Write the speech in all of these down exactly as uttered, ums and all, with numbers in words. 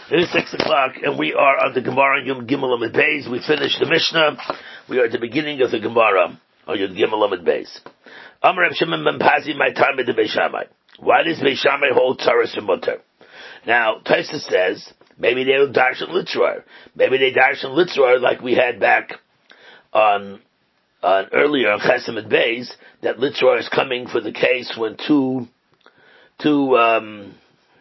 It is six o'clock, and we are on the Gemara Yud Gimel Amud Beis. We finished the Mishnah. We are at the beginning of the Gemara on Yud Gimel Amud Beis. Amar Reb Shimon ben Pazi, my time at the Beis Shammai. Why does Beis Shammai hold tzaras and mutter? Now, Taisa says maybe they don't darshan litzror. Maybe they darshan litzror like we had back on on earlier on Chesed Amud Beis, that litzror is coming for the case when two two um.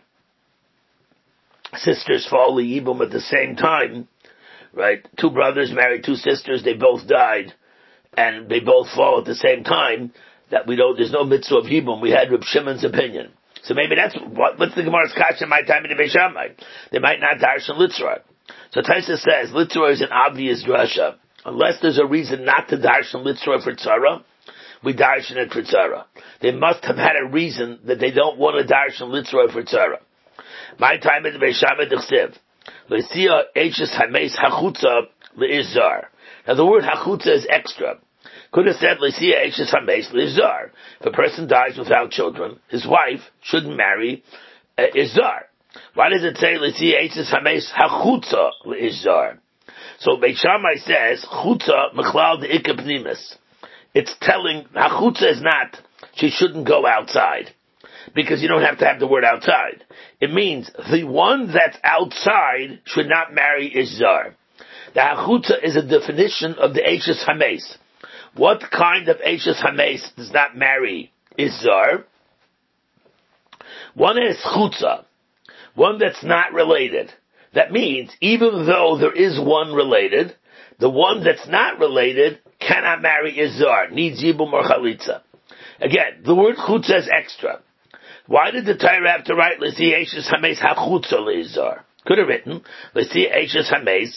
sisters fall Yibum at the same time, right? Two brothers married two sisters, they both died, and they both fall at the same time, that we don't, there's no mitzvah of Yibum. We had Reb Shimon's opinion. So maybe that's, what, what's the Gemara's kasha my time in the Beis Shammai? They might not darshan litzra. So Taisa says, litzra is an obvious drasha. Unless there's a reason not to darshan litzra for tzara, we darshan it for tzara. They must have had a reason that they don't want to darshan litzra for tzara. My time at the Beis Shammai d'chsev le'sia eishes hameis hachutza le'izar. Now the word hachutza is extra. Could have said le'sia eishes hameis le'izar. If a person dies without children, his wife shouldn't marry uh, izar. Why does it say le'sia eishes hameis hachutza le'izar? So Beis Shammai says chutza mechlal de'ikah pnimis. It's telling hachutza is not she shouldn't go outside. Because you don't have to have the word outside. It means the one that's outside should not marry Izar. The Hachutza is a definition of the Eishes Hameis. What kind of Eishes Hameis does not marry Izar? One is Chutza. One that's not related. That means, even though there is one related, the one that's not related cannot marry Izar. Needs Yibum or Chalitza. Again, the word Chutza is extra. Why did the Torah have to write L'si Eishes Hameis Hachutza Le'izar? Could have written L'si Eishes Hameis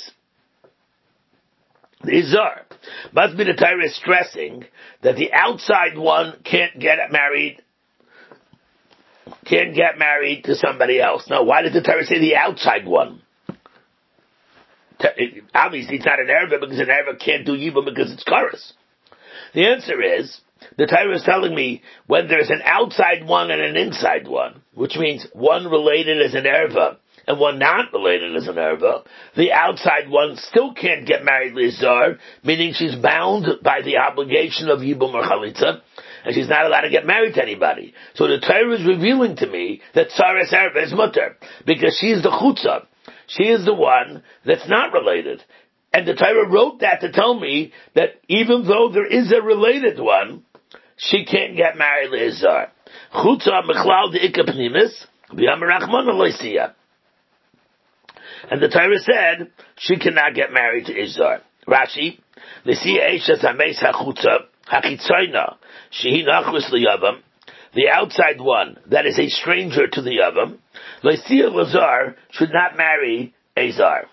Le'izar. Must be the Torah is stressing that the outside one can't get married, can't get married to somebody else. No, why did the Torah say the outside one? Obviously, it's not an Erva because an Erva can't do Yibum because it's Karas. The answer is, the Torah is telling me when there's an outside one and an inside one, which means one related as an erva and one not related as an erva, the outside one still can't get married Lizar, meaning she's bound by the obligation of Yibum or Chalitza, and she's not allowed to get married to anybody. So the Torah is revealing to me that Tzaras Erva is mutter, because she is the Chutza. She is the one that's not related. And the Torah wrote that to tell me that even though there is a related one, she can't get married to Izar. Chutza mechlal de'ikah pnimis v'yam rachman aleisiya. And the Torah said she cannot get married to Izar. Rashi, l'siya eishes hameis hachutza hachitzayna shehi nachris liyavam. The outside one that is a stranger to the yavam, l'siya lazar should not marry Izar.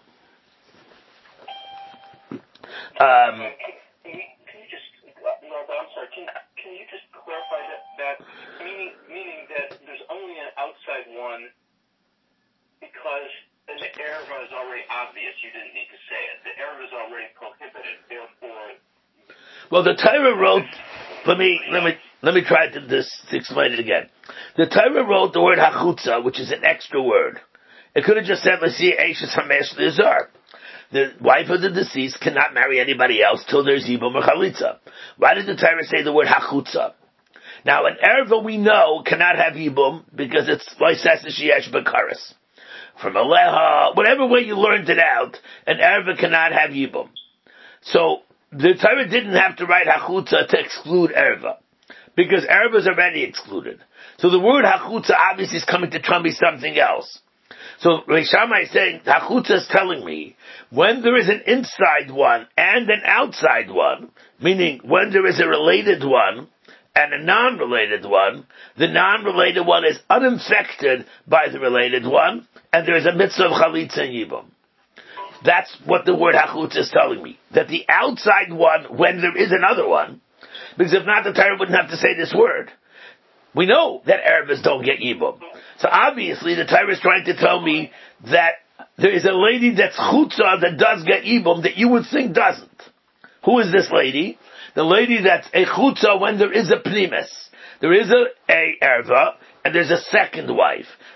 Um, can, you, can you just, no, I'm sorry, can, can you just clarify that, that meaning, meaning that there's only an outside one because the erva is already obvious, you didn't need to say it. The erva is already prohibited, therefore... Well, the Torah wrote, let me, let me, let me try to, this, to explain it again. The Torah wrote the word hachutza, which is an extra word. It could have just said, let's see, Eishes Hamesh Lizar. The wife of the deceased cannot marry anybody else till there's Yibum or Chalitza. Why did the Torah say the word Hachutza? Now, an Erva we know cannot have Yibum because it's Loises Sheyesh Bekaris. From Aleha, whatever way you learned it out, an Erva cannot have Yibum. So, the Torah didn't have to write Hachutza to exclude Erva. Because Erva is already excluded. So the word Hachutza obviously is coming to tell me something else. So Beis Shammai is saying, Hachutza is telling me, when there is an inside one and an outside one, meaning when there is a related one and a non-related one, the non-related one is uninfected by the related one, and there is a mitzvah of Chalitza and Yibum. That's what the word Hachutza is telling me. That the outside one, when there is another one, because if not, the Torah wouldn't have to say this word. We know that Erevas don't get Yibum. So obviously the Torah is trying to tell me that there is a lady that's Chutza that does get Yibum that you would think doesn't. Who is this lady? The lady that's a Chutza when there is a Pnimis. There is a, a Erva, and there's a second wife.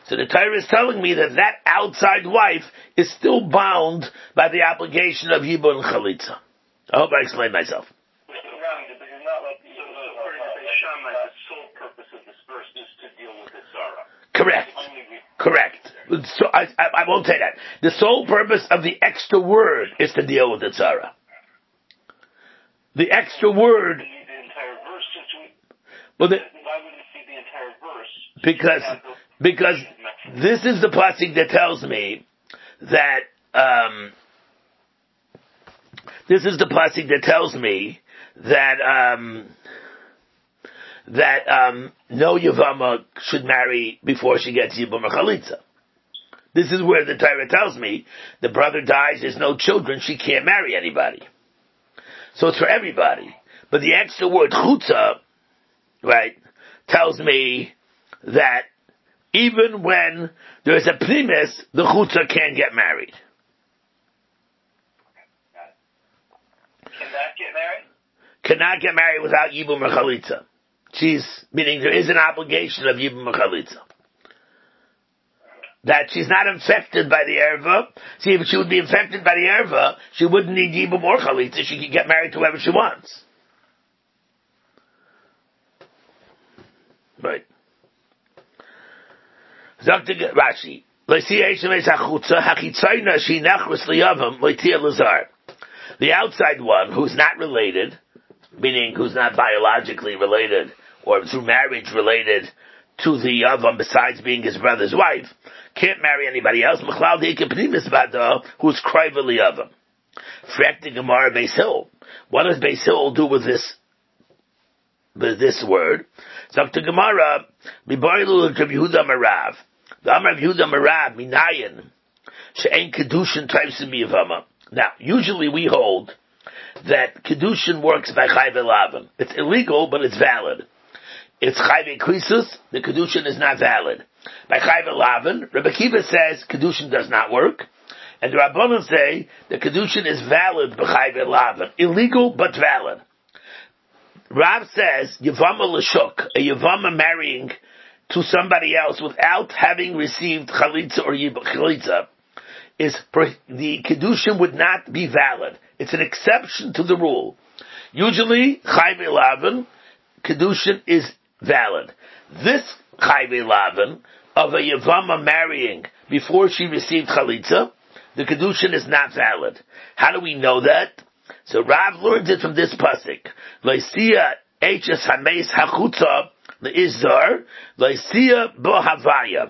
So the Torah is telling me that that outside wife is still bound by the obligation of Yibum and Chalitza. I hope I explained myself. But you're not like, so according to Beis Shammai, the sole purpose of this verse is to deal with the Tzara. Correct. Correct. So I, I, I won't say that. The sole purpose of the extra word is to deal with the Tzara. The extra word. We need the entire verse since we. Well, the, why would we see the entire verse? Because because this is the pasuk that tells me that um, this is the pasuk that tells me that um, that um, no Yavama should marry before she gets Yibum or Chalitza. This is where the Torah tells me the brother dies, there's no children, she can't marry anybody. So it's for everybody. But the extra word chutza, right, tells me that even when there's a primus, the chutza can't get married. Cannot get married? Cannot get married without Yibum or Chalitza. She's, meaning there is an obligation of Yibum or Chalitza. That she's not infected by the erva. See, if she would be infected by the erva, she wouldn't need Yibum or Chalitza. She could get married to whoever she wants. Right. Rashi. The outside one, who's not related, meaning who's not biologically related, or through marriage related to the Yavam besides being his brother's wife, can't marry anybody else. Who's krively Yavam. Frekti Gemara Beis Hill. What does Beis Hill do with this, with this word? Zakta Gemara, Miboilu of Yehuda Marav. The Amar of Yehuda Marav, Minayin, She'en Kedushin Taivsim Yavama. Now, usually we hold that Kedushin works by Chayve Lavan. It's illegal, but it's valid. It's Chayve Krisus, the Kedushin is not valid. By Chayve Lavan, Rebbe Kiva says Kedushin does not work, and the Rabbanon say the Kedushin is valid by Chayve Lavan. Illegal, but valid. Rav says, Yavama L'shuk, a Yavama marrying to somebody else without having received Chalitza or Chalitza, is, the Kedushin would not be valid. It's an exception to the rule. Usually, Chayve Lavan, Kedushin is valid. This Chayve Lavan, of a Yavama marrying before she received Chalitza, the Kedushin is not valid. How do we know that? So Rav learns it from this pasuk. Leisia eches hameis hachutza leizar leisia bo havaya.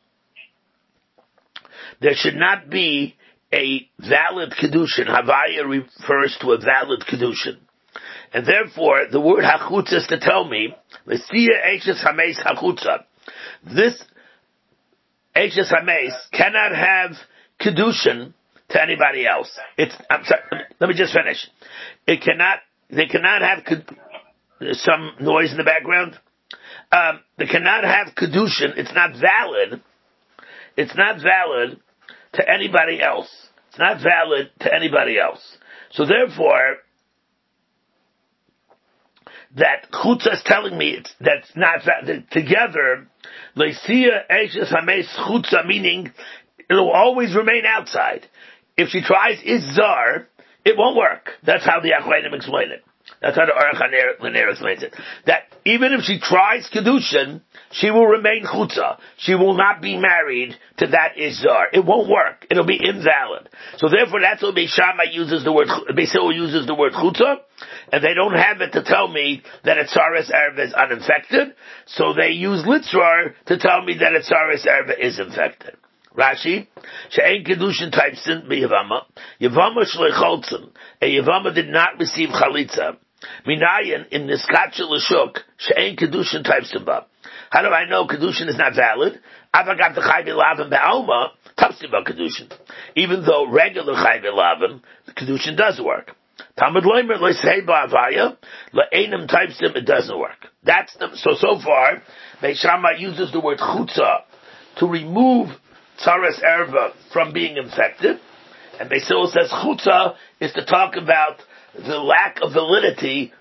There should not be a valid kedushin. Havaya refers to a valid kedushin, and therefore the word hachutza is to tell me leisia eches hameis hachutza. This eches hameis cannot have kedushin to anybody else. It's, I'm sorry, let me just finish. It cannot, they cannot have, there's some noise in the background. Um, they cannot have kedushin. It's not valid. It's not valid to anybody else. It's not valid to anybody else. So therefore, that chutza is telling me it's, that's not that together. Leisia eishes hameis chutza, meaning it will always remain outside. If she tries Izzar, it won't work. That's how the Achronim explain it. That's how the Aruch LaNer explains it. That even if she tries Kedushin, she will remain Chutza. She will not be married to that Izzar. It won't work. It'll be invalid. So therefore, that's what Beis Shammai uses the word, Beis Hill uses the word Chutza, and they don't have it to tell me that a Tzaras Erva is uninfected, so they use Litzrar to tell me that a Tzaras Erva is infected. Rashi, she'en kedushin taipsin b'yavama, yavama shleicholtzen, a yavama did not receive chalitza, minayin in niskatcha l'shuk, she'en kedushin taipsin ba. How do I know kedushin is not valid? Avagat the chayve lavan be'alma, tapsin ba kedushin. Even though regular chayve lavan, the kedushin does work. Talmud loimer le'sei ba'avaya, le'enim taipsin, it doesn't work. That's the, so, so far, Beis Shammai uses the word chutza to remove Tzaras Erva from being infected, and Beis Hillel says chutza is to talk about the lack of validity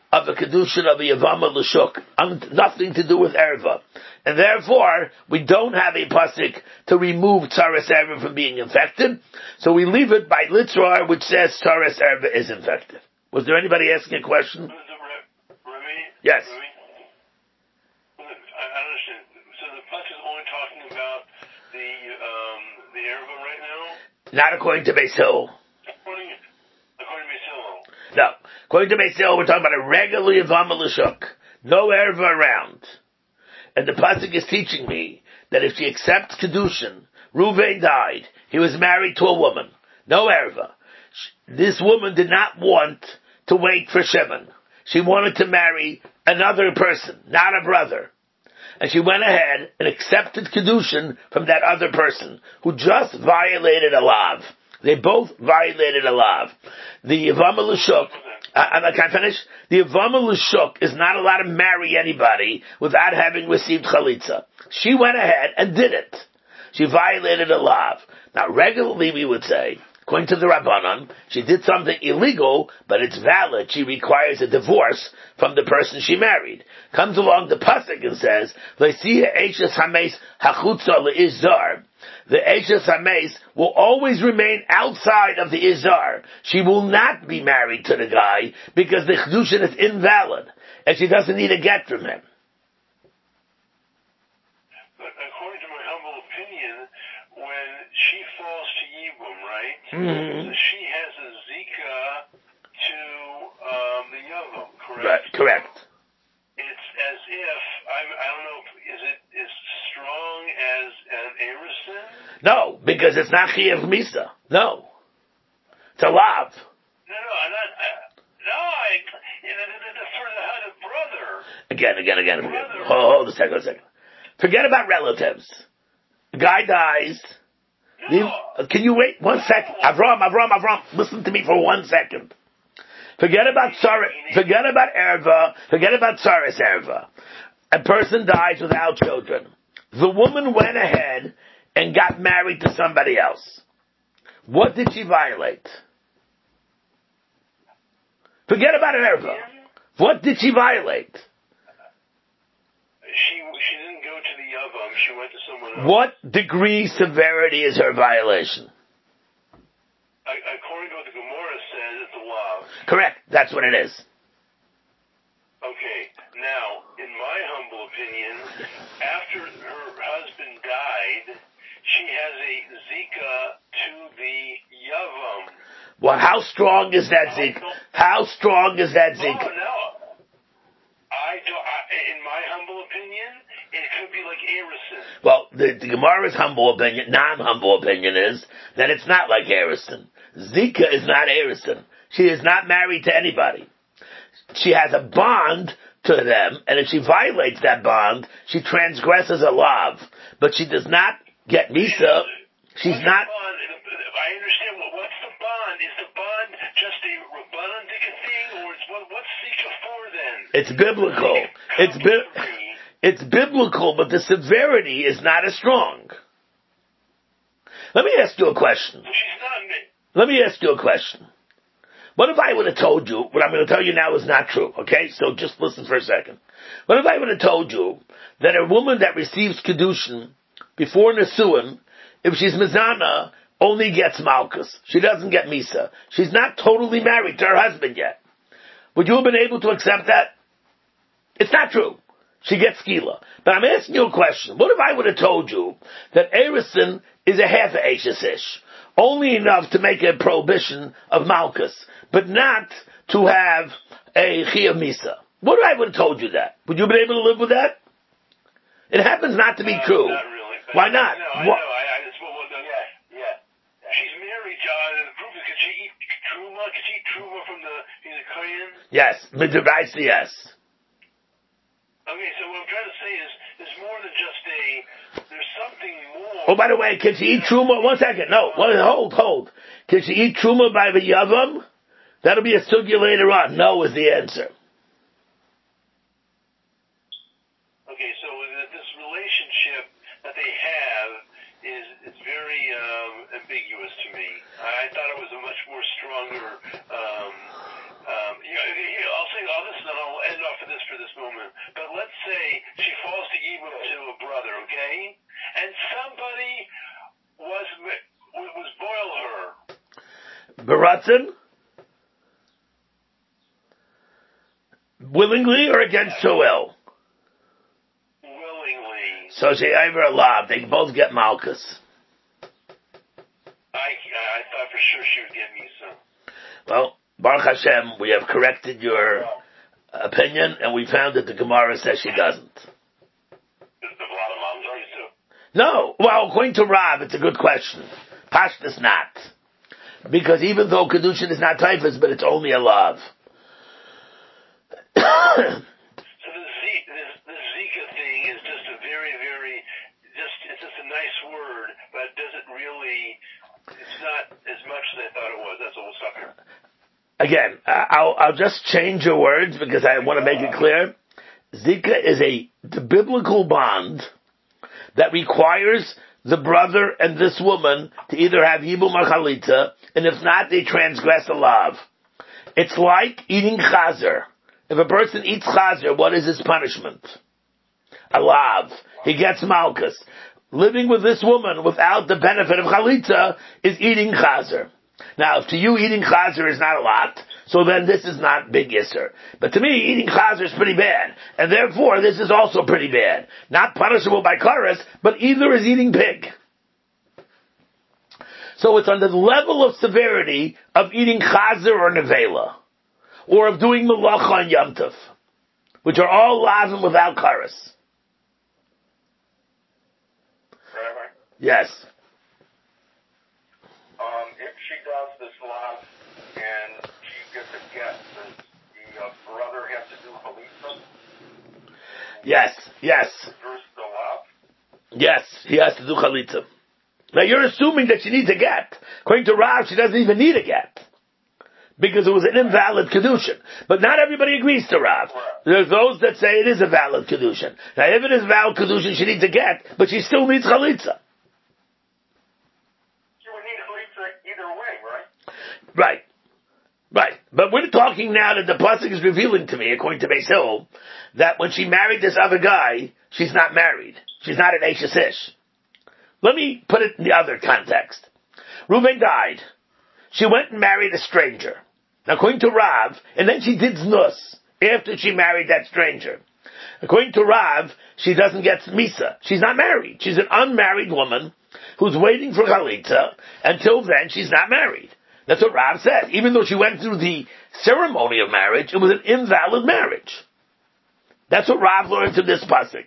of the kedushin of the Yavama L'Shuk, nothing to do with erva. And therefore, we don't have a pasuk to remove tzaras erva from being infected, so we leave it by Litzrar, which says tzaras erva is infected. Was there anybody asking a question? Remy? Yes. Remy? I understand. So the pasuk is only talking about the um, the erva right now? Not according to Beis Hillel. According, according to Beis Hillel. No. According to Beis Hillel, we're talking about a regular Yavama L'Shuk. No erva around. And the pasuk is teaching me that if she accepts kedushin, Reuven died. He was married to a woman. No erva. This woman did not want to wait for Shimon. She wanted to marry another person, not a brother. And she went ahead and accepted kedushin from that other person who just violated a lav. They both violated a lav. The Yavama L'Shuk, uh, can I finish? The Yavama L'Shuk is not allowed to marry anybody without having received chalitza. She went ahead and did it. She violated a lav. Now, regularly we would say, according to the Rabbanan, she did something illegal, but it's valid. She requires a divorce from the person she married. Comes along the pasuk and says, "V'siha eishes hameis hachutza le'izar." The eishes hameis will always remain outside of the izar. She will not be married to the guy because the kedushin is invalid, and she doesn't need a get from him. But according to my humble opinion, when she falls to Yibum, right? Mm-hmm. So she has a zika to um, the Yavam, correct? Right, correct. It's as if I, I don't know. Is it as strong as an erison? No, because it's not Chiyav Misa. No, it's a lav. No, no, I'm not. I, no, I. You know, the, the, for the, the brother. Again, again, again. again. Hold, hold a second, a second. Forget about relatives. The guy dies. No. The, can you wait one second? Avram, Avram, Avram, listen to me for one second. Forget about Sarah, forget about erva, forget about Tzaras erva. A person dies without children. The woman went ahead and got married to somebody else. What did she violate? Forget about erva. What did she violate? She she didn't go to the Yavam. She went to someone else. What degree severity is her violation? According to what the Gemara says, it's a law. Correct. That's what it is. Okay. Now, in my humble opinion, after her husband died, she has a zika to the Yavam. Well, how strong is that zika? How strong is that zika? Oh, no. I don't, I, in my humble opinion, it could be like erison. Well, the, the Gemara's humble opinion, non-humble opinion is that it's not like erison. Zika is not erison. She is not married to anybody. She has a bond to them, and if she violates that bond, she transgresses a lav. But she does not get misa. She's what's not. I understand. What, what's the bond? Is the bond just a rabbanon thing, or is what, what's zika for then? It's biblical. It's bi- It's biblical, but the severity is not as strong. Let me ask you a question. She's not. Let me ask you a question. What if I would have told you, what I'm going to tell you now is not true, okay? So just listen for a second. What if I would have told you that a woman that receives Kedushin before Nesuin, if she's Mizana, only gets Malkus. She doesn't get Misa. She's not totally married to her husband yet. Would you have been able to accept that? It's not true. She gets Skila. But I'm asking you a question. What if I would have told you that Erison is a half a Eishes Ish? Only enough to make a prohibition of Malkus, but not to have a Chiyav Misa. What if I would have told you that? Would you have been able to live with that? It happens not to be uh, true. Not really. Why not? No, I what? know. I, I just, well, well, no, yeah, yeah. She's married, John, and the proof is, could she eat truma? Could she eat truma from the, he's a Kohen? Yes. Midrabaisa, yes. Okay, so what I'm trying to say is, there's more than just a, there's something more. Oh, by the way, can she eat truma? One second. No, one, hold, hold. Can she eat truma by the yavam? That'll be a sugya later on. No is the answer. Okay, so this relationship that they have is it's very um, ambiguous to me. I thought it was a much more stronger um, um, you know, I'll say all this, and then I'll end off of this for this moment. But let's say she falls to Yibum to a brother, okay? And somebody was was boil her. Baratzen? Willingly or against her will? Willingly. So she ever allowed. They both get malchus. I I thought for sure she would get Misa. Well, Baruch Hashem, we have corrected your opinion, and we found that the Gemara says she doesn't. There's a lot of moms already too. No. Well, according to Rav, it's a good question. Pashtus not. Because even though Kedushin is not typhus, but it's only a love. So the, Z, the, the Zika thing is just a very, very, just it's just a nice word, but does it really, it's not as much as I thought it was. That's what we'll stop here. Again, I'll, I'll just change your words because I want to make it clear. Zika is a the biblical bond that requires the brother and this woman to either have Yibum or Chalitza, and if not, they transgress a lav. It's like eating chazer. If a person eats chazer, what is his punishment? A lav. He gets malchus. Living with this woman without the benefit of Chalitza is eating chazer. Now, if to you eating chazer is not a lot, so then this is not big yisser. But to me, eating chazer is pretty bad. And therefore, this is also pretty bad. Not punishable by karas, but either is eating pig. So it's on the level of severity of eating chazer or nevela, or of doing melacha and Yom Tov, which are all lavim without karas. Right. Yes. Um, if she does this lav and she gets a get, does the uh, brother have to do chalitza? Yes, yes. First the lav? Yes, he has to do chalitza. Now you're assuming that she needs a get. According to Rav, she doesn't even need a get. Because it was an invalid kedushin. But not everybody agrees to Rav. There's those that say it is a valid kedushin. Now if it is valid kedushin, she needs a get, but she still needs chalitza. She would need chalitza either way, right? Right. Right. But we're talking now that the pasuk is revealing to me, according to Beis Hill, that when she married this other guy, she's not married. She's not an Eishes Ish. Let me put it in the other context. Reuben died. She went and married a stranger. Now, according to Rav, and then she did znus after she married that stranger. According to Rav, she doesn't get misa. She's not married. She's an unmarried woman who's waiting for chalitza. Until then, she's not married. That's what Rav said. Even though she went through the ceremony of marriage, it was an invalid marriage. That's what Rav learned from this pasuk.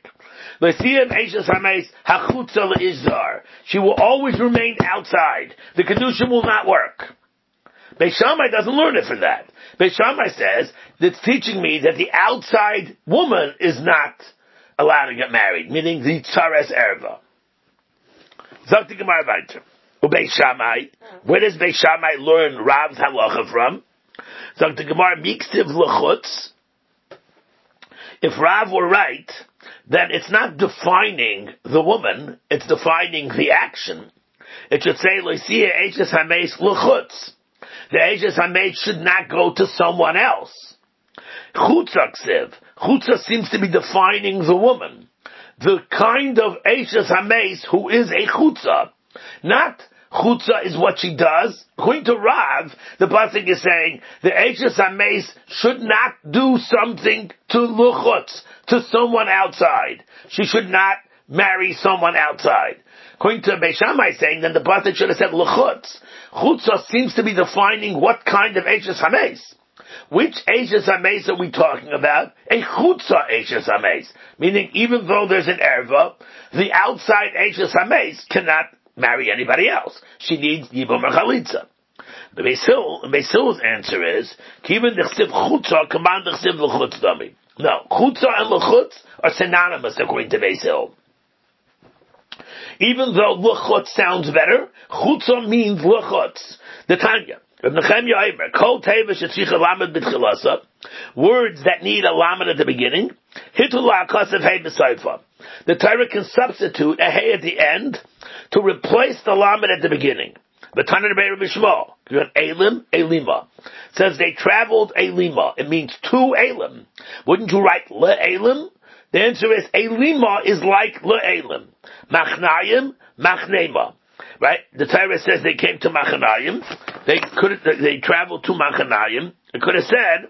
She will always remain outside. The kedusha will not work. Beis Shammai doesn't learn it from that. Beis Shammai says it's teaching me that the outside woman is not allowed to get married, meaning the tzares erva. Zok the Gemara weiter. Beis Shammai, where does Beis Shammai learn Rav's halacha from? Zok the Gemara miktiv l'chutz. If Rav were right, then it's not defining the woman, it's defining the action. It should say, Loisiya Eishes Hameis L'chutz. The Eishes Hameis should not go to someone else. Chutza ksiv. Chutza seems to be defining the woman. The kind of Eishes Hameis who is a chutza. Not chutza is what she does. According to Rav, the pasuk is saying the Eishes Hameis should not do something to luchutz, to someone outside. She should not marry someone outside. According to Beis Shammai saying, then the pasuk should have said luchutz. Chutza seems to be defining what kind of Eishes Hameis. Which Eishes Hameis are we talking about? A chutza Eishes Hameis. Meaning, even though there's an erva, the outside Eishes Hameis cannot marry anybody else. She needs Yibum or Chalitza. The Beis Hill, Beis Hill's answer is, Kiven dechsiv chutza, command dechsiv l'chutz dami. No, chutza and l'chutz are synonymous according to Beis Hill. Even though l'chutz sounds better, chutza means l'chutz. The Tanya. Words that need a lamed at the beginning. The Torah can substitute a hey at the end to replace the lamed at the beginning. The Tanna Rebbe Bishmo, You got Elim, Elima. It says they traveled Elima. It means two Elim. Wouldn't you write Le-Elim? The answer is Elima is like Le-Elim. Machnayim, Machnema. Right? The Torah says they came to Machanayim. They could they traveled to Machanayim. It could have said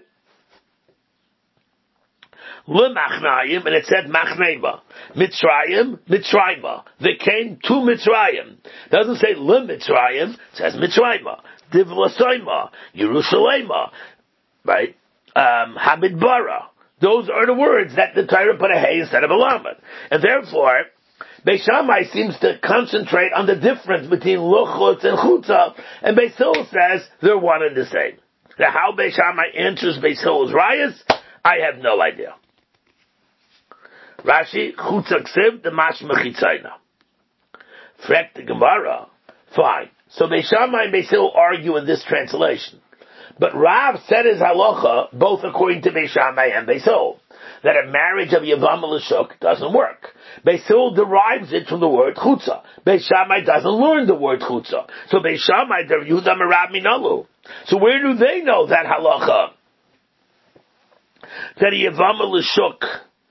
Le-Machnayim, and it said Machnema. Mitzrayim, Mitzrayma. They came to Mitzrayim. It doesn't say Le-Mitzrayim, it says Mitzrayma. Divlasoima, Yerushalema. Right? Um, Hamidbara. Those are the words that the Torah put a hay instead of a lamed. And therefore, Beis Shammai seems to concentrate on the difference between luchutz and chutza, and Beis Hillel says they're one and the same. Now, how Beis Shammai answers Beis Hillel's rayas, I have no idea. Rashi, chutza ksiv, the mashma chitzayna. Frek the Gemara, fine. So Beis Shammai and Beis Hillel argue in this translation. But Rav said his halacha, both according to Beis Shammai and Beis Hillel, that a marriage of Yavam L'Shuk doesn't work. Beis Hillel derives it from the word chutza. Beis Shammai doesn't learn the word chutza. So Beis Shammai, they're Yehuda Merav Minalu. So where do they know that halacha? That a Yavam L'Shuk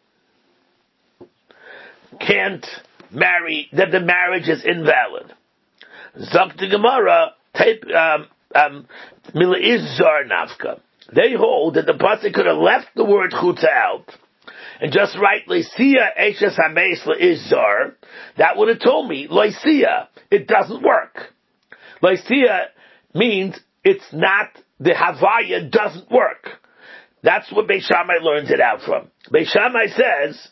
can't marry, that the marriage is invalid. Zok the Gemara, tape, um, um, Mila Izzar Nafka. They hold that the pasuk could have left the word chutza out and just write Leisia Eishes Hameis Le'izzar. That would have told me Leisia. It doesn't work. Leisia means it's not, the Havaya doesn't work. That's what Beis Shammai learns it out from. Beis Shammai says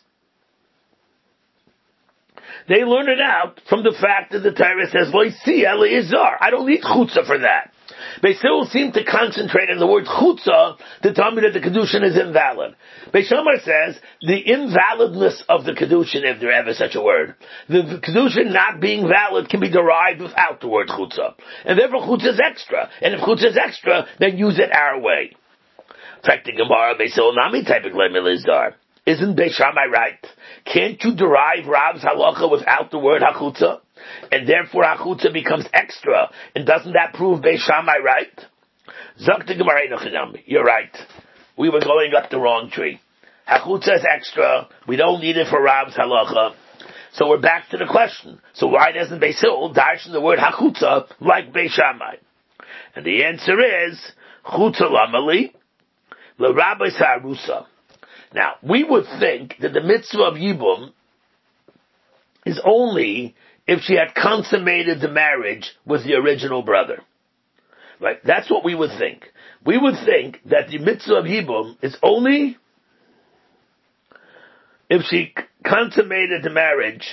they learn it out from the fact that the Torah says Leisia Le'izzar. I don't need chutza for that. Beis Hillel seem to concentrate on the word chutza to tell me that the kedushin is invalid. Beis Shammai says the invalidness of the kedushin, if there ever such a word, the kedushin not being valid can be derived without the word chutza, and therefore chutza is extra. And if chutza is extra, then use it our way. In fact, the Gemara Beis Hillel nami typing le'milizdar. Isn't Beis Shammai right? Can't you derive Rav's halacha without the word hachutza? And therefore hachutza becomes extra. And doesn't that prove Beis Shammai right? Zok the Gemara Einochinami. You're right. We were going up the wrong tree. Hachutza is extra. We don't need it for Rav's halacha. So we're back to the question. So why doesn't Beis Hillel darshan the word hachutza like Beis Shammai? And the answer is chutza lamali l'rabbi sarusa. Now, we would think that the mitzvah of Yibum is only if she had consummated the marriage with the original brother. Right? That's what we would think. We would think that the mitzvah of Yibum is only if she consummated the marriage,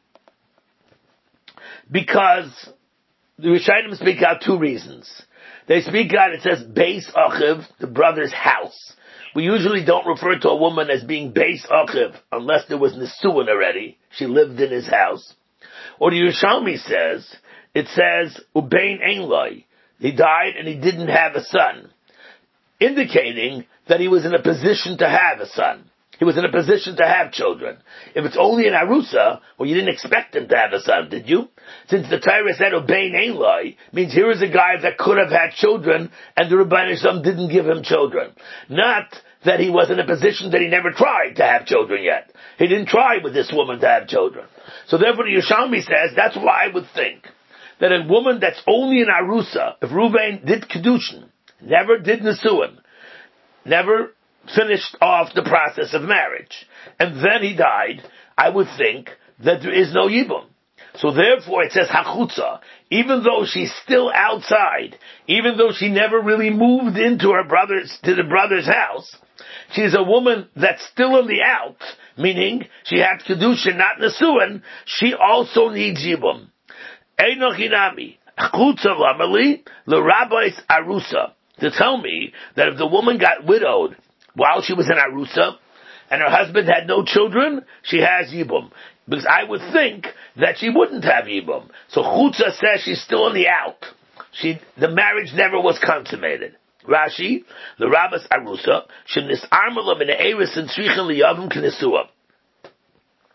because the Rishonim speak out two reasons. They speak out, it says, Beis Achiv, the brother's house. We usually don't refer to a woman as being Beis Achiv unless there was Nisuin already. She lived in his house. Or the Yerushalmi says, it says, Ubein Ein Loi. He died and he didn't have a son, indicating that he was in a position to have a son. He was in a position to have children. If it's only an Arusa, well, you didn't expect him to have a son, did you? Since the Torah said, Ubein Ein Loi, means here is a guy that could have had children, and the Rebbeinu Shalom didn't give him children. Not that he was in a position that he never tried to have children yet. He didn't try with this woman to have children. So therefore the Yerushalmi says, that's why I would think that a woman that's only an Arusa, if Ruvain did Kedushin, never did Nesuin, never finished off the process of marriage, and then he died, I would think that there is no Yibum. So therefore it says Hachutza, even though she's still outside, even though she never really moved into her brother's, to the brother's house, she's a woman that's still in the out, meaning she had Kedushin, not Nesuin, she also needs Yibum. Einochinami, Hachutza lamali, l'rabbis Arusa, to tell me that if the woman got widowed while she was in Arusa, and her husband had no children, she has Yibum. Because I would think that she wouldn't have Yibum. So Chutza says she's still in the out. She, the marriage never was consummated. Rashi, the Rabbis Arusa, Shenis Armalam in the Eris and Tzrichen Liyavim Knesua.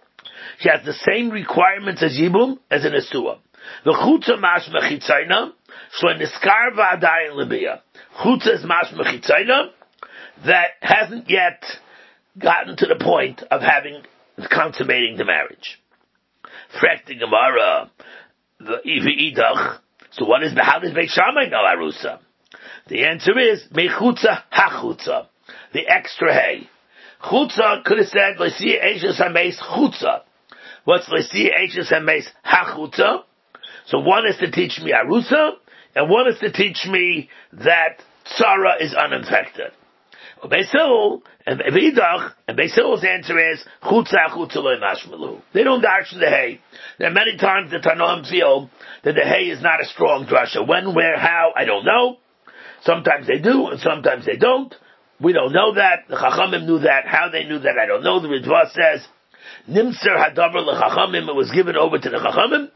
She has the same requirements as Yibum as an Nesua. The Chutza Mashma Chitzayna, shlo niskar v'adayin libya. Chutza is mashma chitzayna that hasn't yet gotten to the point of having consummating the marriage. Frekti Gemara, the Ivi Idach. So what is the how does Beit Shammai know arusa? The answer is mechutza hachutza, the extra hay. Chutza could have said L'si Eishes Hameis Chutza. What's L'si Eishes Hameis Hachutza? So one is to teach me arusa, and one is to teach me that tzara is uninfected. Beis Hillel and Vidach, and Beis Hillel's answer is chutza chutza loy mashmalu. They don't darshan the hay. There are many times the Tanoim feel that the hay is not a strong drasha. When, where, how, I don't know. Sometimes they do, and sometimes they don't. We don't know that. The Chachamim knew that. How they knew that, I don't know. The Ritva says, Nimser hadavar lechachamim. It was given over to the Chachamim,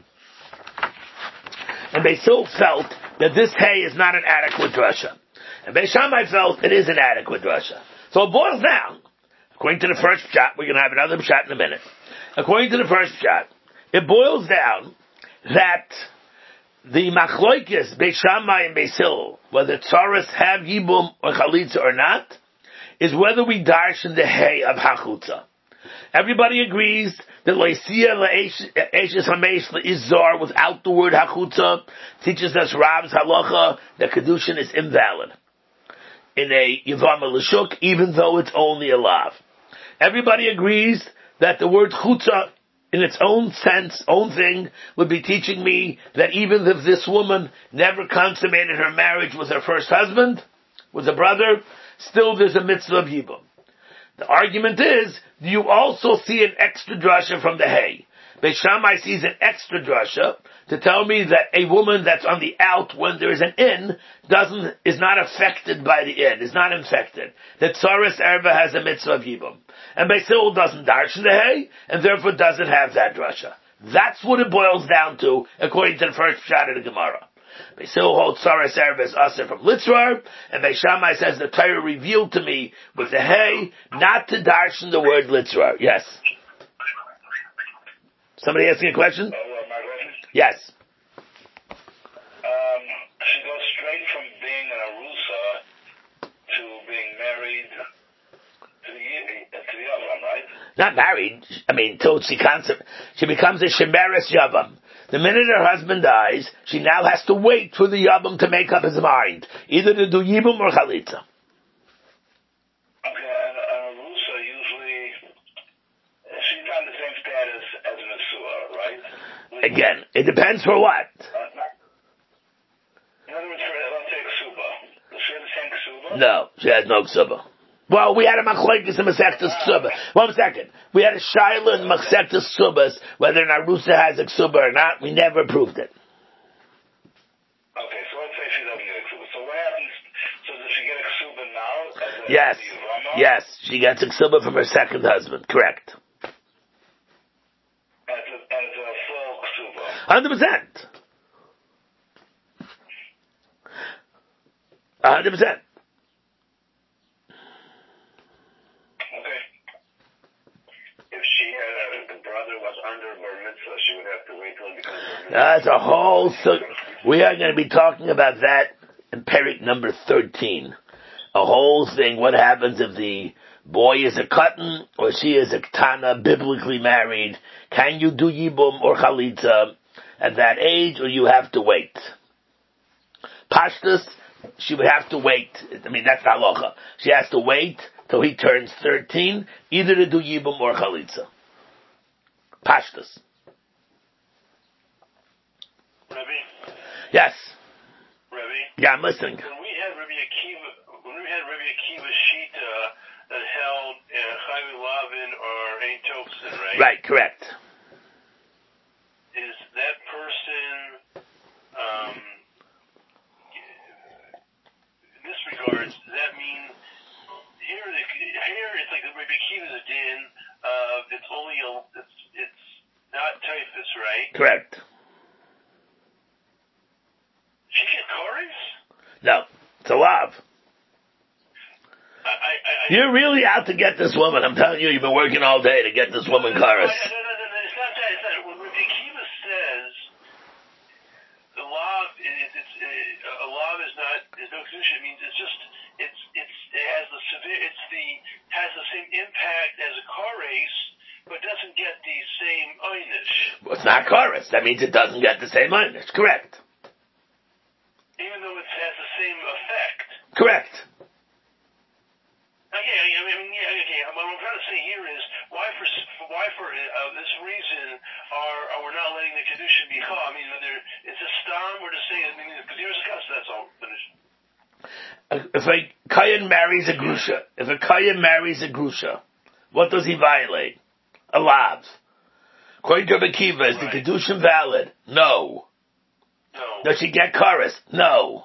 and Beis Hillel felt that this hay is not an adequate drasha. And Beis Shammai felt it is an adequate drasha. So it boils down, according to the first shot, we're going to have another shot in a minute. According to the first shot, it boils down that the machloikis, Beis Shammai and Beis Hillel, whether tzaras have yibum or chalitza or not, is whether we darshan the hay of hachutza. Everybody agrees that leisia le'eshes hamesh le'izar without the word hachutza teaches us Rav's halacha that kedushin is invalid in a Yavama L'Shuk, even though it's only a lav. Everybody agrees that the word chutza, in its own sense, own thing, would be teaching me that even if this woman never consummated her marriage with her first husband, with a brother, still there's a mitzvah of yibum. The argument is, do you also see an extra drasha from the hay? Beis Shammai sees an extra drasha to tell me that a woman that's on the out when there is an in doesn't is not affected by the in, is not infected. That tzaras erba has a mitzvah of yibum, and Beis Hillel doesn't darshan the hay, and therefore doesn't have that drasha. That's what it boils down to, according to the first shot of the Gemara. Beis Hillel holds tzaras erba as aser from litzrar, and Beis Shammai says the Torah revealed to me with the hay not to darshan the word litzrar. Yes. Somebody asking a question? Oh, uh, my question? Yes. Um, she goes straight from being an arusa to being married to the to the Yavam, right? Not married. I mean, till she consum- she becomes a shemeres Yavam. The minute her husband dies, she now has to wait for the Yavam to make up his mind, either to do Yibum or Chalitza. Again, it depends for what. In other words, for, let's say ksuba. Does she have the same ksuba? No, she has no ksuba. Well, we had a machlokes in Masechtas Ksuba. One second. We had a shaila in Masechtas Ksubas whether an arusa has a ksuba or not. We never proved it. Okay, so let's say she doesn't get a ksuba. So what happens? So does she get a ksuba now? As a, yes. As yes, she gets a ksuba from her second husband. Correct. Hundred percent. Hundred percent. Okay. If she had a, the brother was under bar mitzvah, she would have to wait till it becomes bar mitzvah. That's a whole. So we are going to be talking about that in Perik number thirteen. A whole thing. What happens if the boy is a katan or she is a ketana, biblically married? Can you do yibum or chalitza at that age, or you have to wait? Pashtus, she would have to wait. I mean, that's the halacha. She has to wait till he turns thirteen, either to do yibum or chalitza. Pashtus. Rabbi? Yes. Rabbi? Yeah, I'm listening. When we had Rabbi Akiva, when we had Rabbi Akiva Shita that held uh, Chayvi Lavin or Ein Topsin, right? Right, correct. Is that person, um, in this regard, does that mean here, the, here it's like the Rabbi Akiva's din of it's only a, it's, it's not typhus, right? Correct. She get chorus? No, it's a lav. I, I, I, You're really out to get this woman. I'm telling you, you've been working all day to get this woman chorus. No, no, no, no, it's not that. It's not. When Rabbi Akiva says the law, it's, it's, lav is not, there's no kedusha. It means it's just, it's, it's, it has the severe, it's the, has the same impact as a car race, but doesn't get the same einish. Well, it's not chorus. That means it doesn't get the same einish. Correct. Even though it has the same effect. Correct. Okay, I mean, yeah, okay. What I'm trying to say here is why, for why for uh, this reason, are, are we not letting the kedusha be chal? I mean, whether it's a stam, we're just saying. I mean, because here's a custom. That's all. Finished. If a kayan marries a grusha, if a kayan marries a grusha, what does he violate? A lav. According to Rabbi Akiva, is the kedusha valid? No. No. Does she get chorus? No.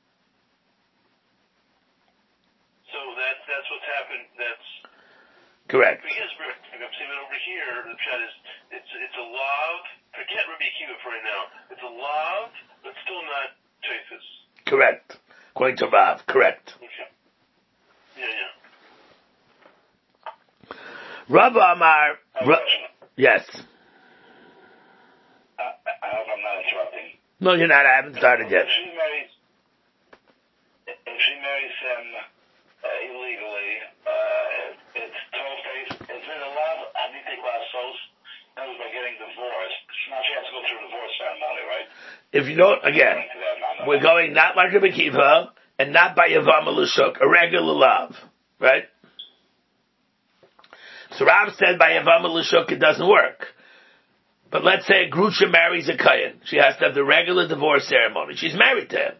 That's that's what's happened. That's correct. Because I'm seeing it over here. The chat is it's it's a lav. Forget Rabbi Akiva for right now. It's a lav, but still not teifus. Correct. According to Rav, correct. Okay. Yeah, yeah. Rav Amar. Ra- yes. I, I hope I'm not interrupting. No, you're not. I haven't started yet. If she marries, if she marries him. Uh, illegally, uh, it's total face. Is it allowed? I need to take last souls. That was by getting divorced. Now she has to go through a divorce ceremony, right? If you don't, again, we're going not like Rabbi Akiva and not by Yavam Lushuk, a regular love, right? So Rav said by Yavam Lushuk it doesn't work. But let's say a grusha marries a kayan. She has to have the regular divorce ceremony. She's married to him.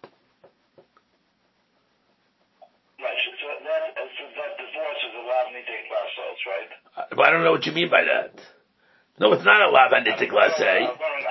Right? Well, I don't know what you mean by that. No, it's not a lav anitik lasei.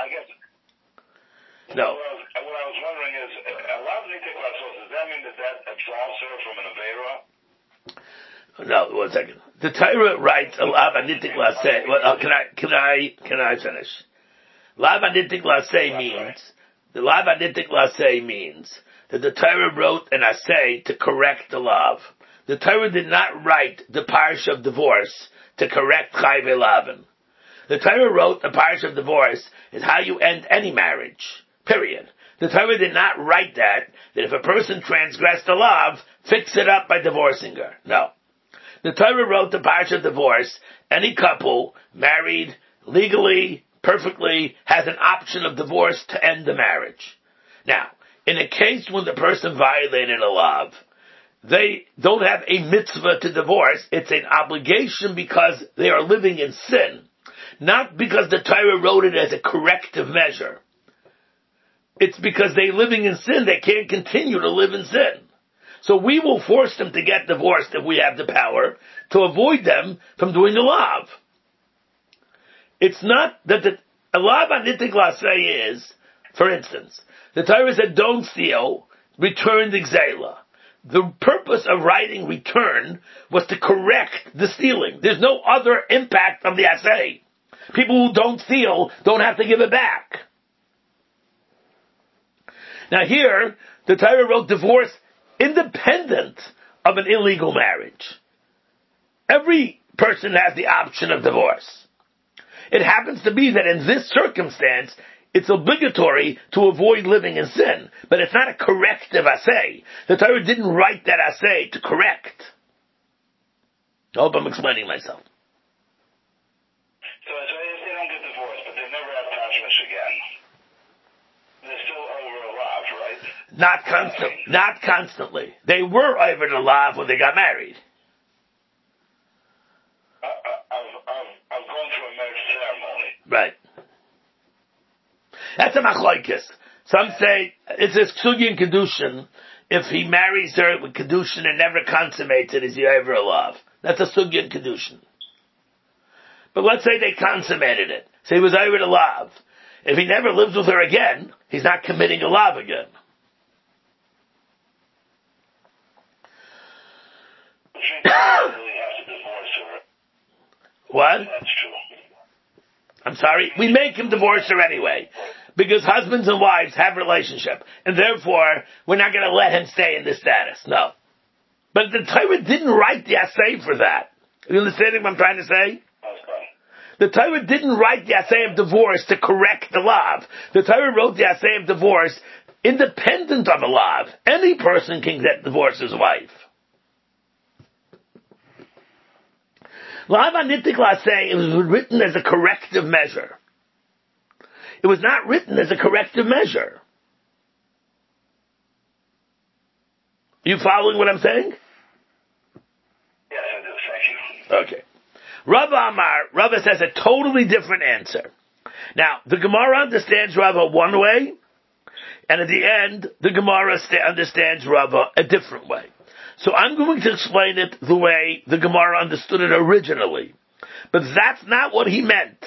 No. What I, was, what I was wondering is, a lav anitik lasei, does that mean that that absolves her from an avera? No, one second. The Torah writes a lav anitik lasei. Well, uh, can I can I can I finish? Lav anitik lasei means the lav anitik lasei means that the Torah wrote an assay to correct the lav. The Torah did not write the parish of divorce to correct Chai Ve'Lavin. The Torah wrote the parish of divorce is how you end any marriage. Period. The Torah did not write that, that if a person transgressed the law, fix it up by divorcing her. No. The Torah wrote the parish of divorce, any couple, married, legally, perfectly, has an option of divorce to end the marriage. Now, in a case when the person violated a law, they don't have a mitzvah to divorce. It's an obligation because they are living in sin. Not because the Torah wrote it as a corrective measure. It's because they're living in sin. They can't continue to live in sin. So we will force them to get divorced if we have the power to avoid them from doing the lav. It's not that the a lav anitik lasei is, for instance, the Torah said don't steal, return the gzela. The purpose of writing return was to correct the stealing. There's no other impact of the assay. People who don't steal don't have to give it back. Now here, the Torah wrote divorce independent of an illegal marriage. Every person has the option of divorce. It happens to be that in this circumstance, it's obligatory to avoid living in sin, but it's not a corrective assay. The Torah didn't write that assay to correct. I hope I'm explaining myself. So, so if they don't get divorced, but they never have tashmish again, they're still over a lav, right? Not constant, not constantly. They were over the lav when they got married. Uh, uh, I've, I've, I've gone through a marriage ceremony. Right. That's a machlokes. Some say it's a ksugi and kedushin. If he marries her with kedushin and never consummates it, is he ever a love? That's a sugi and kedushin. But let's say they consummated it, so he was over the love. If he never lives with her again, he's not committing a love again. What? That's true. I'm sorry? We make him divorce her anyway. Because husbands and wives have a relationship. And therefore, we're not going to let him stay in this status. No. But the Torah didn't write the assay for that. You understand what I'm trying to say? The Torah didn't write the assay of divorce to correct the law. The Torah wrote the assay of divorce independent of a lav. Any person can get divorce his wife. Lav anitikla say it was written as a corrective measure. It was not written as a corrective measure. You following what I'm saying? Yeah, I do. Thank you. Okay. Rava Amar, Rava says a totally different answer. Now, the Gemara understands Rava one way, and at the end, the Gemara st- understands Rava a different way. So I'm going to explain it the way the Gemara understood it originally. But that's not what he meant.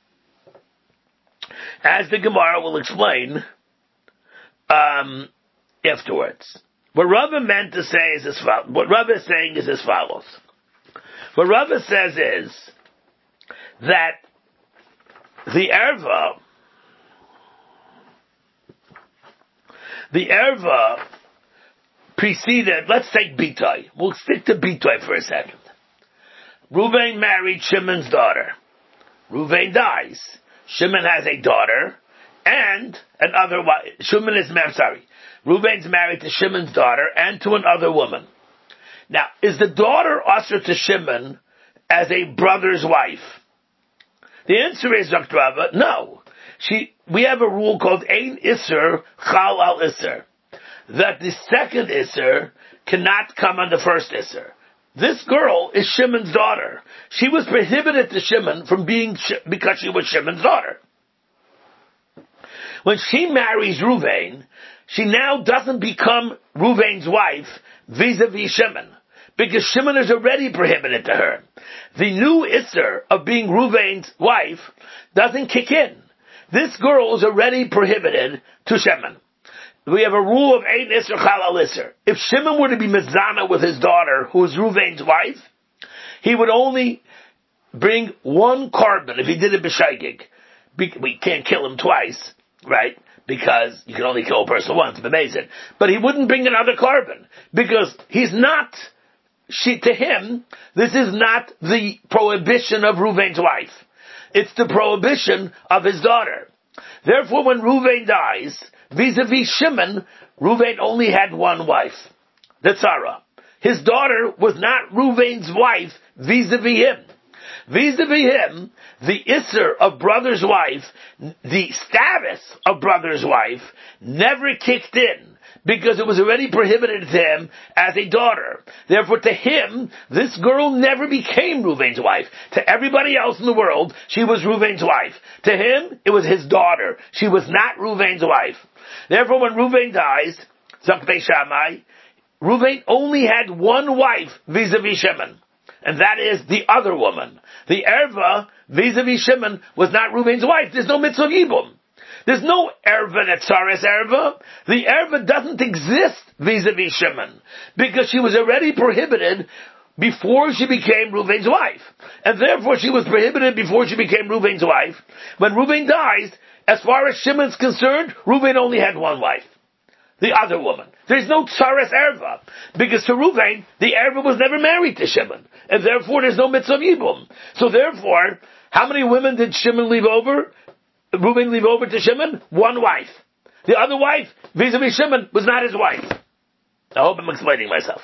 As the Gemara will explain um, afterwards. What Rava meant to say is as follows. What Rava is saying is as follows. What Rava says is that the erva, the erva preceded, let's take Bitoy. We'll stick to Bitoy for a second. Reuven married Shimon's daughter. Reuven dies. Shimon has a daughter and another wife. Shimon is married, sorry. Reuven's married to Shimon's daughter and to another woman. Now, is the daughter usher to Shimon as a brother's wife? The answer is, Doctor Rava, no. She, we have a rule called Ein Isser Chal Al Isser, that the second Isser cannot come on the first Isser. This girl is Shimon's daughter. She was prohibited to Shimon from being, because she was Shimon's daughter. When she marries Reuven, she now doesn't become Reuven's wife vis-a-vis Shimon, because Shimon is already prohibited to her. The new Isser of being Reuven's wife doesn't kick in. This girl is already prohibited to Shimon. We have a rule of Ein Isser Chal Al Isser. If Shimon were to be mezana with his daughter, who is Reuven's wife, he would only bring one carbon if he did it b'shaygig. We can't kill him twice, right? Because you can only kill a person once, amazing. But he wouldn't bring another carbon, because he's not, she, to him, this is not the prohibition of Reuven's wife. It's the prohibition of his daughter. Therefore, when Reuven dies, vis-a-vis Shimon, Reuven only had one wife, the Tzara. His daughter was not Reuven's wife vis-a-vis him. Vis-a-vis him, the Isser of brother's wife, the status of brother's wife, never kicked in, because it was already prohibited to him as a daughter. Therefore, to him, this girl never became Reuven's wife. To everybody else in the world, she was Reuven's wife. To him, it was his daughter. She was not Reuven's wife. Therefore, when Reuven dies, Zok Beit Shammai, Reuven only had one wife vis-a-vis Shimon, and that is the other woman. The erva vis-a-vis Shimon was not Reuven's wife. There's no mitzvah of yibum. There's no erva netzares erva. The erva doesn't exist vis-a-vis Shimon, because she was already prohibited before she became Reuven's wife. And therefore she was prohibited before she became Reuven's wife. When Reuven dies, as far as Shimon's concerned, Reuven only had one wife, the other woman. There's no tzares erva, because to Reuven, the erva was never married to Shimon, and therefore there's no mitzvah of yibum. So therefore, how many women did Shimon leave over? Reuven leave over to Shimon? One wife. The other wife, vis-a-vis Shimon, was not his wife. I hope I'm explaining myself.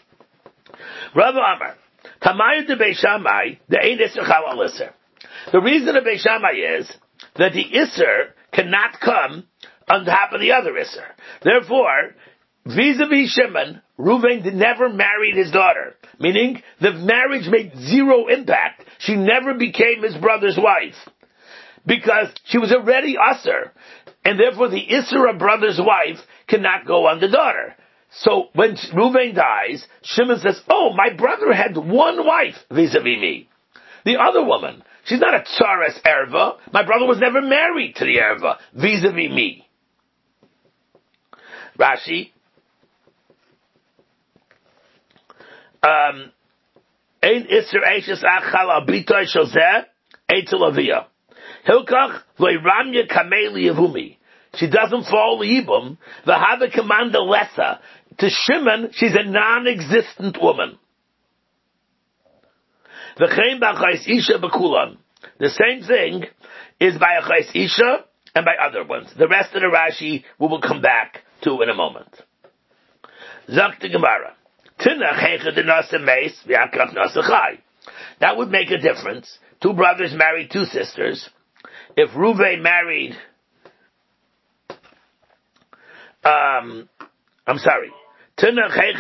Rav Amar, Tamayid de Beit Shammai, the Ein Isser Chal Al Isser. The reason of Beit Shammai is that the Isser cannot come on top of the other Isser. Therefore, vis-a-vis Shimon, Reuven never married his daughter, meaning the marriage made zero impact. She never became his brother's wife, because she was already Asser, and therefore the Isser of brother's wife cannot go on the daughter. So when Reuven dies, Shimon says, oh, my brother had one wife vis-a-vis me. The other woman, she's not a tzares erva. My brother was never married to the erva vis-a-vis me. Rashi, um, Ein Isser Eishes Achal Al Bitoy Shozeh Eitzel Aviyah. Hilkach Loiramya Kamei Yevumi. She doesn't fall Yibum. V'hava Kamanda Lessa. To Shimon, she's a non-existent woman. V'chein b'achais Isha b'kulam. The same thing is by achais Isha and by other ones. The rest of the Rashi we will come back to in a moment. Zak the Gemara. That would make a difference. Two brothers married two sisters. If Reuven married, um, I'm sorry. Okay,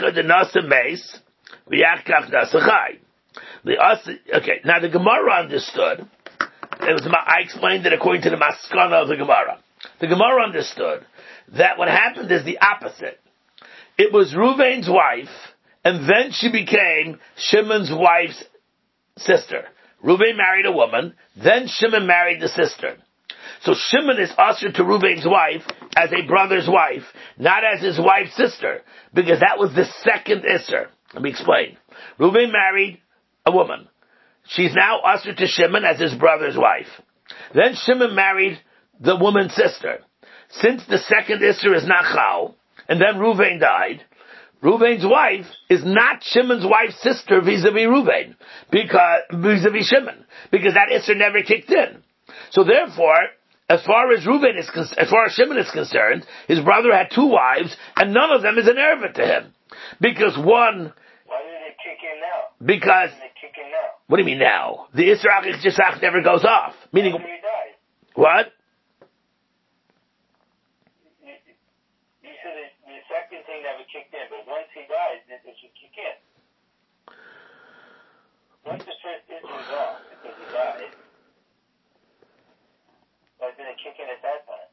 now the Gemara understood. It was, I explained it according to the Maskana of the Gemara. The Gemara understood that what happened is the opposite. It was Reuven's wife, and then she became Shimon's wife's sister. Reuven married a woman, then Shimon married the sister. So Shimon is ushered to Reuven's wife as a brother's wife, not as his wife's sister, because that was the second Isser. Let me explain. Reuven married a woman. She's now ushered to Shimon as his brother's wife. Then Shimon married the woman's sister. Since the second Isser is not Chal, and then Reuven died, Reuven's wife is not Shimon's wife's sister vis-a-vis Reuven, because, vis-a-vis Shimon, because that Isser never kicked in. So therefore, as far as Reuven is, as far as Shimon is concerned, his brother had two wives, and none of them is an erva to him. Because one... Why did it kick in now? Because... Why did it kick in now? What do you mean now? The Isser Achich Jisach never goes off. Meaning... After he died. What? Second thing never kicked in, but once he died, it, it should kick in. Once the first issue was off, because he died, why didn't it kick in at that time?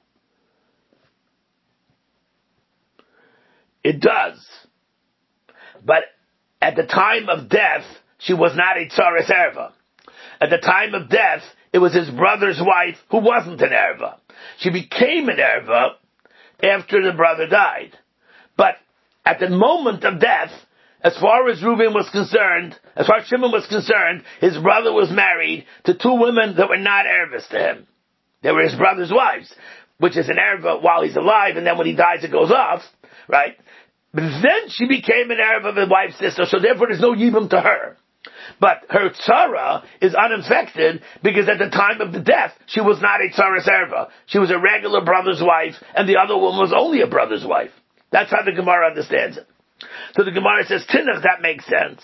It does. But at the time of death, she was not a tzaras erva. At the time of death, it was his brother's wife who wasn't an erva. She became an erva after the brother died. But at the moment of death, as far as Reuven was concerned, as far as Shimon was concerned, his brother was married to two women that were not ervas to him. They were his brother's wives, which is an erva while he's alive, and then when he dies it goes off, right? But then she became an erva of his wife's sister, so therefore there's no yibum to her. But her tzara is uninfected because at the time of the death, she was not a tzaras erva. She was a regular brother's wife, and the other woman was only a brother's wife. That's how the Gemara understands it. So the Gemara says, Tinach, that makes sense.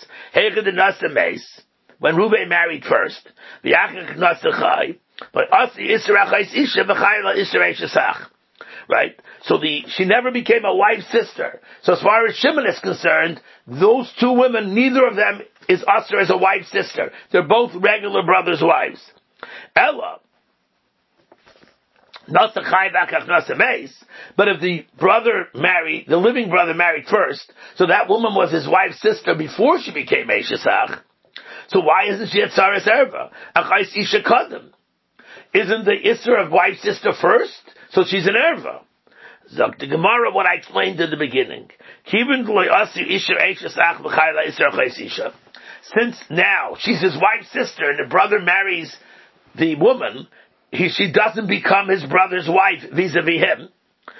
When Reuven married first, right? So the, she never became a wife's sister. So as far as Shimon is concerned, those two women, neither of them is usher as a wife's sister. They're both regular brothers' wives. Ella, but if the brother married, the living brother married first, so that woman was his wife's sister before she became Eishesach, so why isn't she a tzaras erva? Isn't the Isser of wife's sister first? So she's an erva. Zok the Gemara, what I explained in the beginning. Since now she's his wife's sister and the brother marries the woman, He, she doesn't become his brother's wife vis-a-vis him.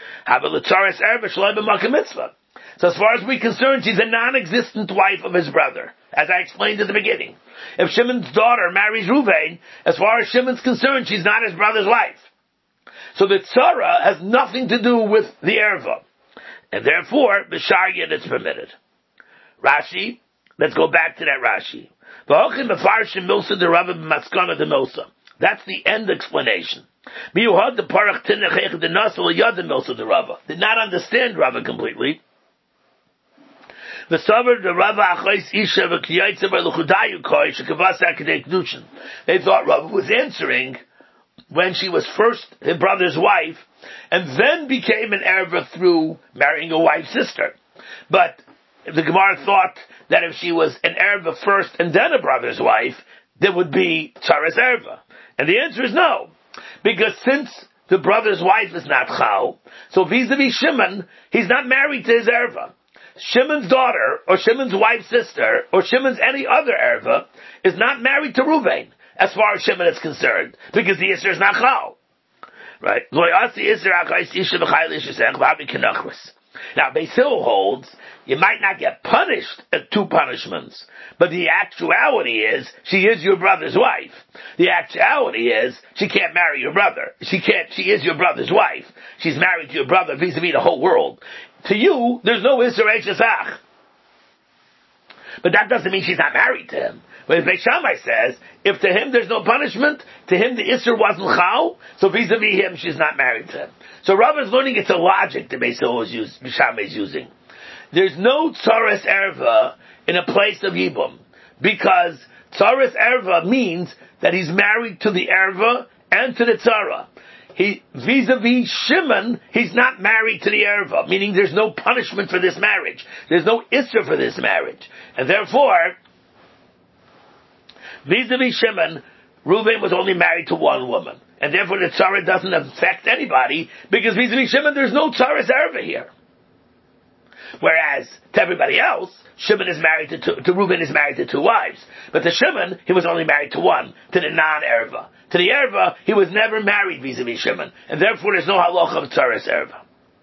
So as far as we're concerned, she's a non-existent wife of his brother, as I explained at the beginning. If Shimon's daughter marries Reuven, as far as Shimon's concerned, she's not his brother's wife. So the tzara has nothing to do with the erva. And therefore, b'sharyan it's permitted. Rashi, let's go back to that Rashi. That's the end explanation. Did not understand Rava completely. They thought Rava was answering when she was first his brother's wife, and then became an erva through marrying a wife's sister. But the Gemara thought that if she was an erva first and then a brother's wife, there would be tzaras erva. And the answer is no. Because since the brother's wife is not chal, so vis-a-vis Shimon, he's not married to his erva. Shimon's daughter, or Shimon's wife's sister, or Shimon's any other erva, is not married to Reuven, as far as Shimon is concerned, because the Isser is not chal. Right? Now, Basil holds you might not get punished at two punishments, but the actuality is she is your brother's wife. The actuality is she can't marry your brother. She can't. She is your brother's wife. She's married to your brother vis-a-vis the whole world. To you, there's no Isser Eshesach. But that doesn't mean she's not married to him. But Beis Shammai says, if to him there's no punishment, to him the Isser wasn't Chal, so vis-a-vis him she's not married to him. So Rav is learning it's a logic that Beis Shammai is using. There's no Tzaras Erva in a place of Yibum, because Tzaras Erva means that he's married to the Erva and to the Tzara. He, vis-a-vis Shimon, he's not married to the Erva, meaning there's no punishment for this marriage. There's no Isser for this marriage. And therefore, vis-a-vis Shimon, Reuven was only married to one woman. And therefore the Tzara doesn't affect anybody, because vis-a-vis Shimon, there's no Tzaras Erva here. Whereas, to everybody else, Shimon is married to two, to Reuben is married to two wives. But to Shimon, he was only married to one, to the non-Erva. To the Erva, he was never married vis-a-vis Shimon. And therefore there's no halacha of Tzaras Erva.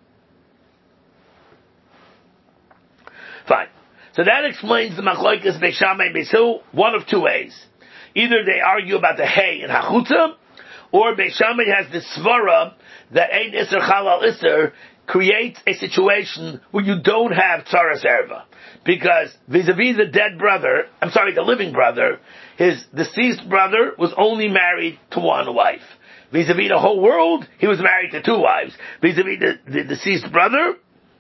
Fine. So that explains the Machlokes Beis Shammai and Beis Hillel one of two ways. Either they argue about the hay in Hachutza, or Beis Shammai has the svara that Ein Isser Chalal Isser creates a situation where you don't have Tzaras Erva. Because vis-a-vis the dead brother, I'm sorry, the living brother, his deceased brother was only married to one wife. Vis-a-vis the whole world, he was married to two wives. Vis-a-vis the, the deceased brother,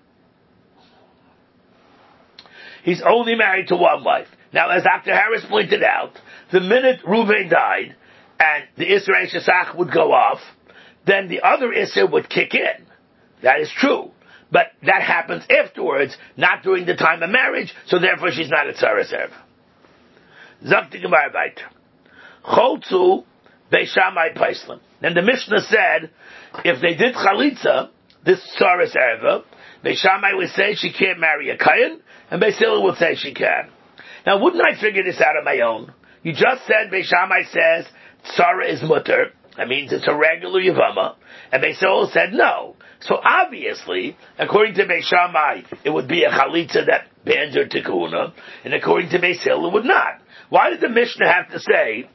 he's only married to one wife. Now, as Doctor Harris pointed out, the minute Reuven died, and the Isser Eshesach would go off, then the other Isser would kick in. That is true. But that happens afterwards, not during the time of marriage, so therefore she's not a Tzaras Erva. Zok the Gemara weiter. Cholzu Beis Shammai Paislim. And the Mishnah said, if they did Chalitza, this Tzaras Erva, Beis Shammai would say she can't marry a Kayan, and Beis Hillel would say she can. Now, wouldn't I figure this out on my own? You just said Beis Shammai says Tzara is mutter. That means it's a regular Yavama. And Beis Hillel said no. So obviously, according to Beis Shammai, it would be a Chalitza that bans her to Kahuna, and according to Beis Hillel, it would not. Why did the Mishnah have to say,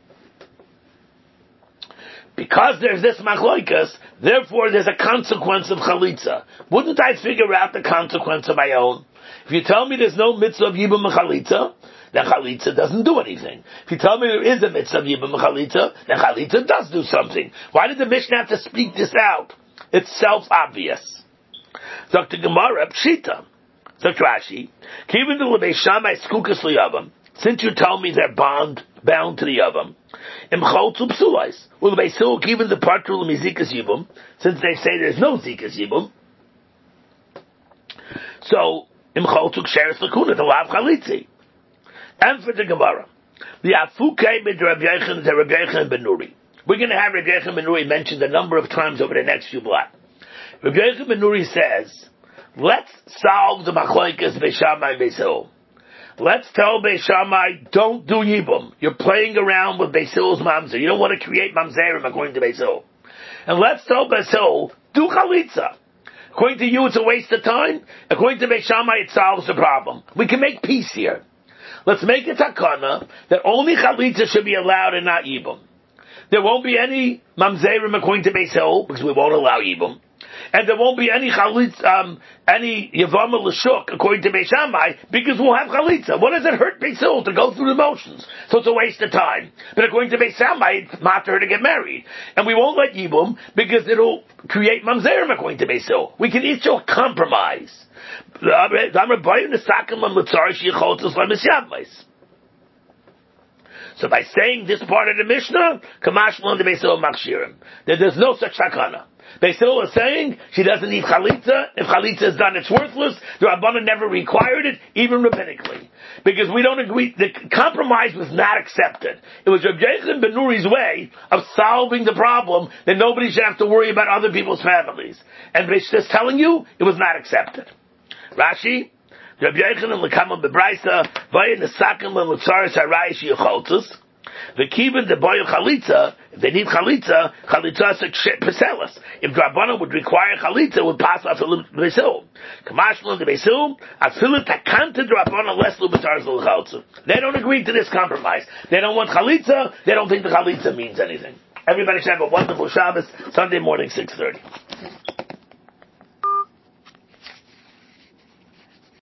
because there's this Machlokes, therefore there's a consequence of Chalitza? Wouldn't I figure out the consequence of my own? If you tell me there's no mitzvah of Yibum Chalitza, then Chalitza doesn't do anything. If you tell me there is a mitzvah of Yibum Chalitza, then Chalitza does do something. Why did the Mishnah have to speak this out? It's self-obvious. Doctor Gemara, Pshita. Doctor Rashi, Kivin the Beis Shammai Skukas Liyavam, since you tell me they're bound, bound to the Yavam, Im Cholzu Psulais, will Beis Hillel Kivin the Partul Mizikas Yibum, since they say there's no Zikas Yibum, so, Im Cholzu Ksheres Lakuna, the Lav Chalitzi. And for the Gemara, the Afuke Bid Rabbi Yechon, the Rabbi Yechon Ben Nuri. We're going to have Rabbi Yechon Ben Nuri mentioned a number of times over the next few blocks. Rabbi Yechon Ben Nuri says, let's solve the Machlokes Beis Shammai and Beis Hillel. Let's tell Beis Shammai, don't do Yibum. You're playing around with Beis Hillel's mamzer. You don't want to create mamzerim according to Beis Hillel. And let's tell Beis Hillel, do Chalitza. According to you, it's a waste of time. According to Beis Shammai, it solves the problem. We can make peace here. Let's make a takana that only Chalitza should be allowed and not Yibum. There won't be any mamzerim according to Beis Hillel, because we won't allow Yibum. And there won't be any chalitza, um, any Yavama L'shuk according to Beis Shammai, because we'll have chalitza. What does it hurt Beis Hillel to go through the motions? So it's a waste of time. But according to Beis Shammai, it's matter her to get married. And we won't let Yibum, because it'll create mamzerim according to Beis Hillel. We can each show compromise. So by saying this part of the Mishnah, Kamash Lon the Beis Hillel Machshirim, that there's no such takana. Beis Hillel is saying she doesn't need chalitza. If chalitza is done, it's worthless. The Rabbanan never required it, even rabbinically, because we don't agree. The compromise was not accepted. It was Rabbi Yechon Ben Nuri's way of solving the problem that nobody should have to worry about other people's families. And Beis is telling you it was not accepted. Rashi. Rabbi Yechon and Lekama Bebraisa, Vayin Nesakim and Letzaris Harayish Yecholtus, the Kivin the Boy Chalitza, they need chalitza, chalitza is a peselas. If Drabanan would require chalitza, it would pass off a besil. Kamashlan the besil, afilu takanta Drabanan less lubatar zilchalzu. They don't agree to this compromise. They don't want chalitza. They don't think the chalitza means anything. Everybody should have a wonderful Shabbos, Sunday morning, six thirty.